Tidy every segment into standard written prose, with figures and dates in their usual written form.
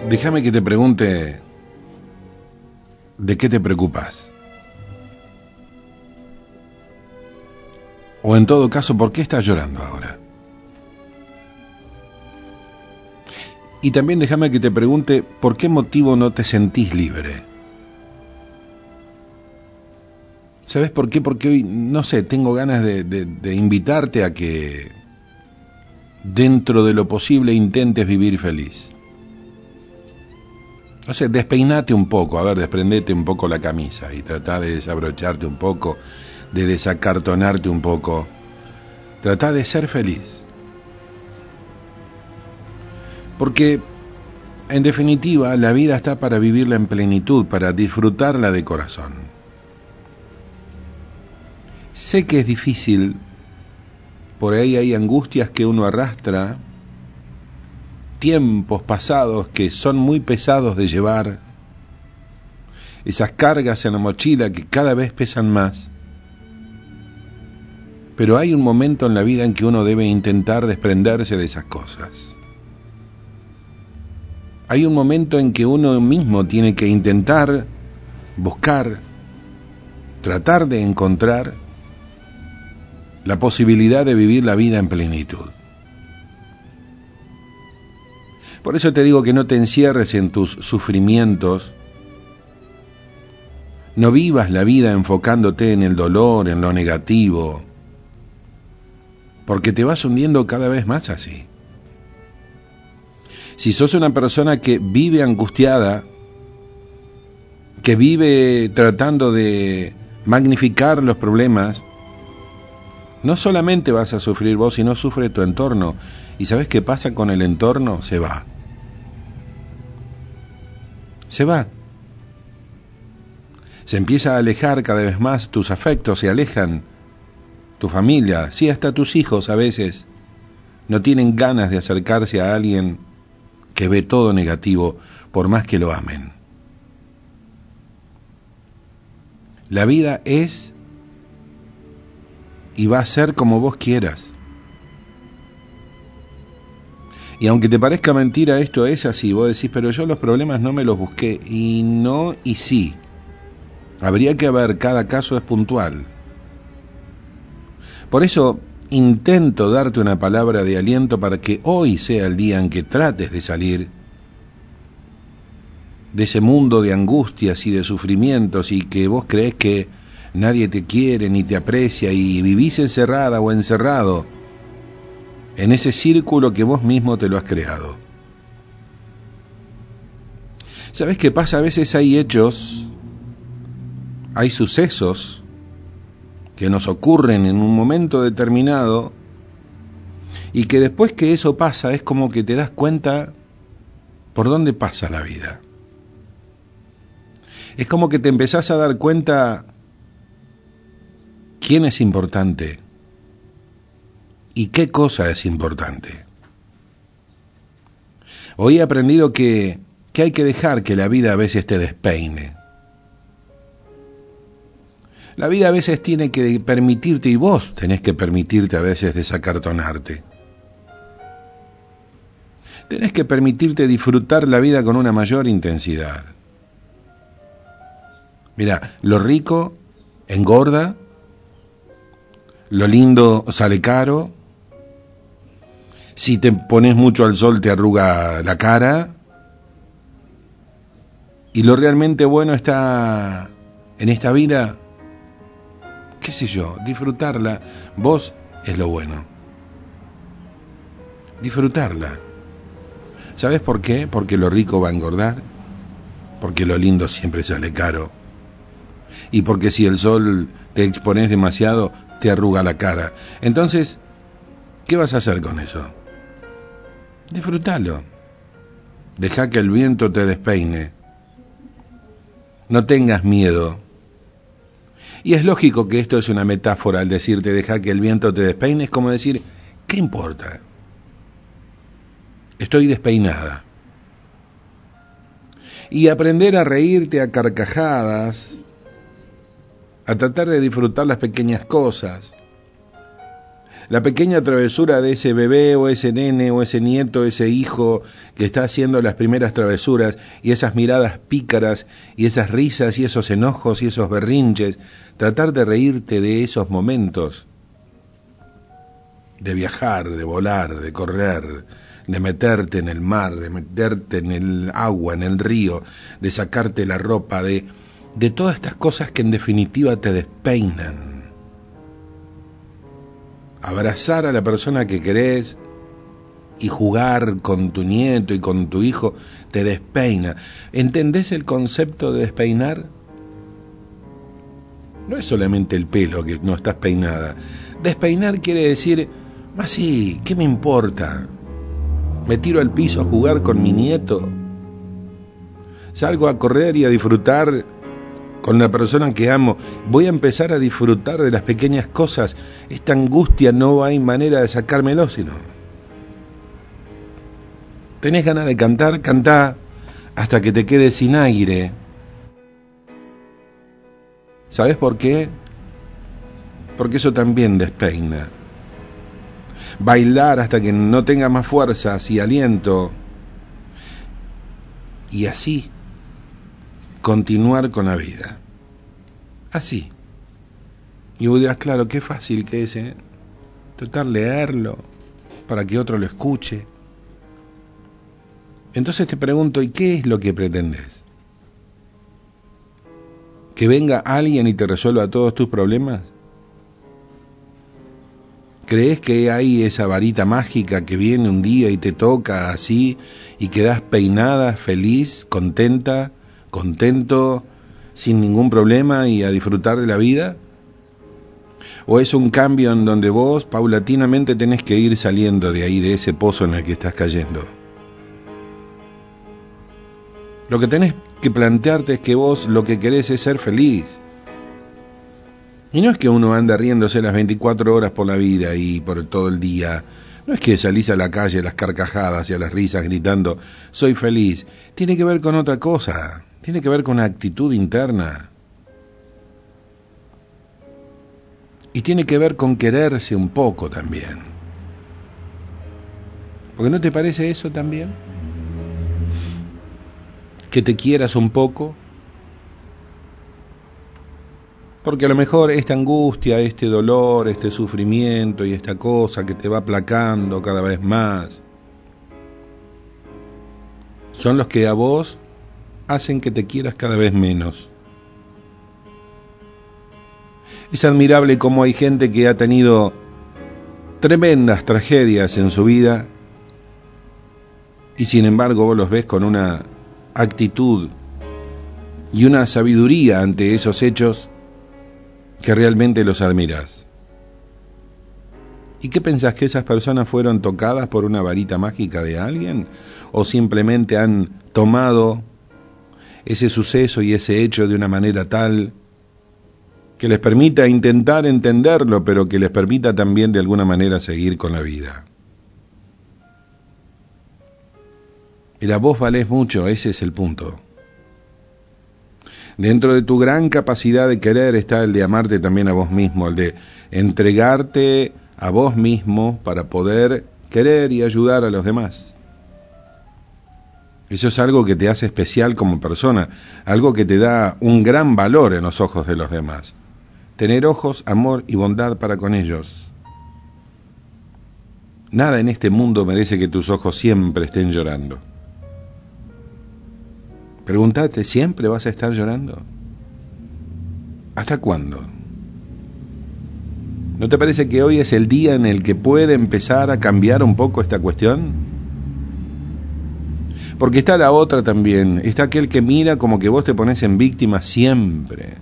Déjame que te pregunte, ¿de qué te preocupas? O en todo caso, ¿por qué estás llorando ahora? Y también déjame que te pregunte, ¿por qué motivo no te sentís libre? ¿Sabes por qué? Porque hoy, no sé, tengo ganas de invitarte a que dentro de lo posible intentes vivir feliz. No sé, despeinate un poco, a ver, desprendete un poco la camisa y tratá de desabrocharte un poco, de desacartonarte un poco. Tratá de ser feliz. Porque, en definitiva, la vida está para vivirla en plenitud, para disfrutarla de corazón. Sé que es difícil, por ahí hay angustias que uno arrastra, tiempos pasados que son muy pesados de llevar, esas cargas en la mochila que cada vez pesan más. Pero hay un momento en la vida en que uno debe intentar desprenderse de esas cosas. Hay un momento en que uno mismo tiene que intentar buscar, tratar de encontrar la posibilidad de vivir la vida en plenitud. Por eso te digo que no te encierres en tus sufrimientos, no vivas la vida enfocándote en el dolor, en lo negativo, porque te vas hundiendo cada vez más así. Si sos una persona que vive angustiada, que vive tratando de magnificar los problemas, no solamente vas a sufrir vos, sino sufre tu entorno. ¿Y sabés qué pasa con el entorno? Se va. Se va. Se empieza a alejar cada vez más, tus afectos se alejan, tu familia, sí, hasta tus hijos a veces no tienen ganas de acercarse a alguien que ve todo negativo, por más que lo amen. La vida es y va a ser como vos quieras. Y aunque te parezca mentira, esto es así. Vos decís, pero yo los problemas no me los busqué. Y no, y sí. Habría que ver, cada caso es puntual. Por eso intento darte una palabra de aliento para que hoy sea el día en que trates de salir de ese mundo de angustias y de sufrimientos y que vos creés que nadie te quiere ni te aprecia y vivís encerrada o encerrado en ese círculo que vos mismo te lo has creado. ¿Sabés qué pasa? A veces hay hechos, hay sucesos que nos ocurren en un momento determinado y que después que eso pasa es como que te das cuenta por dónde pasa la vida. Es como que te empezás a dar cuenta quién es importante y qué cosa es importante. Hoy he aprendido que hay que dejar que la vida a veces te despeine. La vida a veces tiene que permitirte, y vos tenés que permitirte a veces desacartonarte. Tenés que permitirte disfrutar la vida con una mayor intensidad. Mira, lo rico engorda, lo lindo sale caro, si te pones mucho al sol te arruga la cara, y lo realmente bueno está en esta vida, qué sé yo, disfrutarla. Vos es lo bueno. Disfrutarla. ¿Sabés por qué? Porque lo rico va a engordar, porque lo lindo siempre sale caro, y porque si el sol te expones demasiado, te arruga la cara. Entonces, ¿qué vas a hacer con eso? Disfrútalo. Deja que el viento te despeine. No tengas miedo. Y es lógico que esto es una metáfora al decirte deja que el viento te despeine, es como decir, ¿qué importa? Estoy despeinada. Y aprender a reírte a carcajadas, a tratar de disfrutar las pequeñas cosas, La pequeña travesura de ese bebé o ese nene o ese nieto, ese hijo que está haciendo las primeras travesuras, y esas miradas pícaras y esas risas y esos enojos y esos berrinches, tratar de reírte de esos momentos, de viajar, de volar, de correr, de meterte en el mar, de meterte en el agua, en el río, de sacarte la ropa, de todas estas cosas que en definitiva te despeinan. Abrazar a la persona que querés y jugar con tu nieto y con tu hijo te despeina. ¿Entendés el concepto de despeinar? No es solamente el pelo que no estás peinada. Despeinar quiere decir, más sí, ¿qué me importa? Me tiro al piso a jugar con mi nieto. Salgo a correr y a disfrutar con la persona que amo. Voy a empezar a disfrutar de las pequeñas cosas. Esta angustia no hay manera de sacármelo, sino. ¿Tenés ganas de cantar? Cantá hasta que te quedes sin aire. ¿Sabés por qué? Porque eso también despeina. Bailar hasta que no tenga más fuerzas y aliento. Y así continuar con la vida. Así. Y vos dirás, claro, qué fácil que es, ¿eh? Tratar de leerlo para que otro lo escuche. Entonces te pregunto, ¿y qué es lo que pretendes? ¿Que venga alguien y te resuelva todos tus problemas? ¿Crees que hay esa varita mágica que viene un día y te toca así y quedás peinada, feliz, contenta, contento, sin ningún problema y a disfrutar de la vida? ¿O es un cambio en donde vos paulatinamente tenés que ir saliendo de ahí, de ese pozo en el que estás cayendo? Lo que tenés que plantearte es que vos lo que querés es ser feliz. Y no es que uno anda riéndose las 24 horas por la vida y por todo el día. No es que salís a la calle a las carcajadas y a las risas gritando, soy feliz. Tiene que ver con otra cosa. Tiene que ver con una actitud interna. Y tiene que ver con quererse un poco también. ¿Porque no te parece eso también? Que te quieras un poco. Porque a lo mejor esta angustia, este dolor, este sufrimiento y esta cosa que te va aplacando cada vez más, son los que a vos hacen que te quieras cada vez menos. Es admirable cómo hay gente que ha tenido tremendas tragedias en su vida y sin embargo vos los ves con una actitud y una sabiduría ante esos hechos que realmente los admirás. ¿Y qué pensás, que esas personas fueron tocadas por una varita mágica de alguien? ¿O simplemente han tomado ese suceso y ese hecho de una manera tal que les permita intentar entenderlo, pero que les permita también de alguna manera seguir con la vida? Y la vos valés mucho, ese es el punto. Dentro de tu gran capacidad de querer está el de amarte también a vos mismo, el de entregarte a vos mismo para poder querer y ayudar a los demás. Eso es algo que te hace especial como persona, algo que te da un gran valor en los ojos de los demás. Tener ojos, amor y bondad para con ellos. Nada en este mundo merece que tus ojos siempre estén llorando. Pregúntate, ¿siempre vas a estar llorando? ¿Hasta cuándo? ¿No te parece que hoy es el día en el que puede empezar a cambiar un poco esta cuestión? Porque está la otra también, está aquel que mira como que vos te pones en víctima siempre.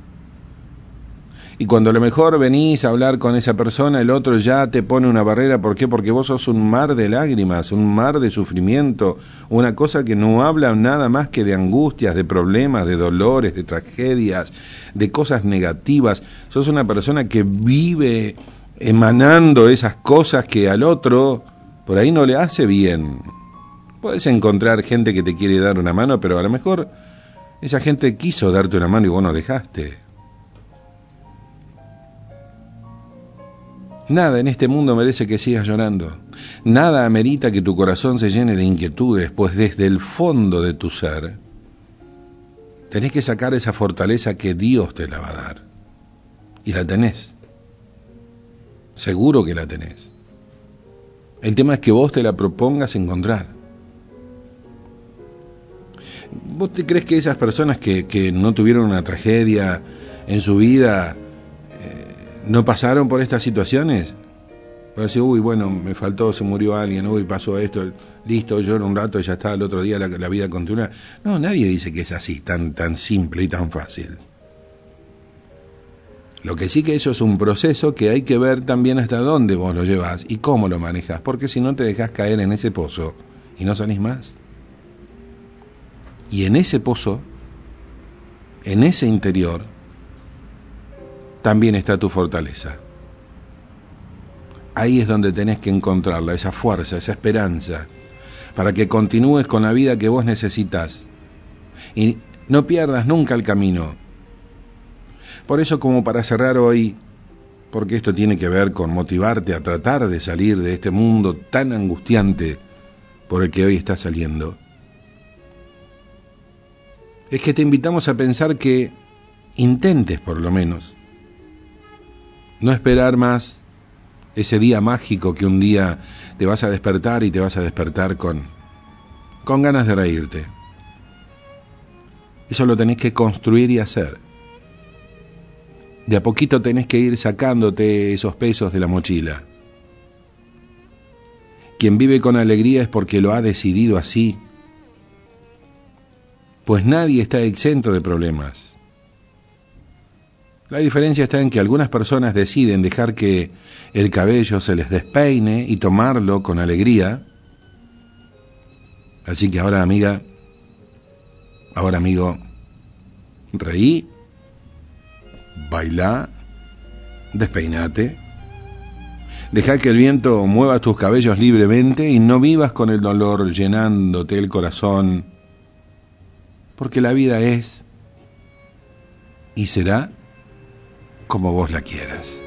Y cuando a lo mejor venís a hablar con esa persona, el otro ya te pone una barrera. ¿Por qué? Porque vos sos un mar de lágrimas, un mar de sufrimiento, una cosa que no habla nada más que de angustias, de problemas, de dolores, de tragedias, de cosas negativas. Sos una persona que vive emanando esas cosas que al otro por ahí no le hace bien. Podés encontrar gente que te quiere dar una mano, pero a lo mejor esa gente quiso darte una mano y vos no dejaste. Nada en este mundo merece que sigas llorando. Nada amerita que tu corazón se llene de inquietudes, pues desde el fondo de tu ser tenés que sacar esa fortaleza que Dios te la va a dar. Y la tenés. Seguro que la tenés. El tema es que vos te la propongas encontrar. ¿Vos te crees que esas personas que no tuvieron una tragedia en su vida no pasaron por estas situaciones? Vas a decir, uy, bueno, me faltó, se murió alguien, uy, pasó esto, listo, lloro un rato y ya está, el otro día la vida continúa. No, nadie dice que es así, tan simple y tan fácil. Lo que sí que eso es un proceso que hay que ver también hasta dónde vos lo llevas y cómo lo manejas, porque si no te dejás caer en ese pozo y no salís más. Y en ese pozo, en ese interior, también está tu fortaleza. Ahí es donde tenés que encontrarla, esa fuerza, esa esperanza, para que continúes con la vida que vos necesitas. Y no pierdas nunca el camino. Por eso, como para cerrar hoy, porque esto tiene que ver con motivarte a tratar de salir de este mundo tan angustiante por el que hoy estás saliendo, es que te invitamos a pensar que intentes por lo menos no esperar más ese día mágico que un día te vas a despertar y te vas a despertar con ganas de reírte. Eso lo tenés que construir y hacer. De a poquito tenés que ir sacándote esos pesos de la mochila. Quien vive con alegría es porque lo ha decidido así, pues nadie está exento de problemas. La diferencia está en que algunas personas deciden dejar que el cabello se les despeine y tomarlo con alegría. Así que ahora, amiga, ahora, amigo, reí, bailá, despeinate, dejá que el viento mueva tus cabellos libremente y no vivas con el dolor llenándote el corazón, porque la vida es y será como vos la quieras.